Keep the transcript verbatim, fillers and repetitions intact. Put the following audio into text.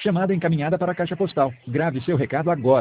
Chamada encaminhada para a caixa postal. Grave seu recado agora.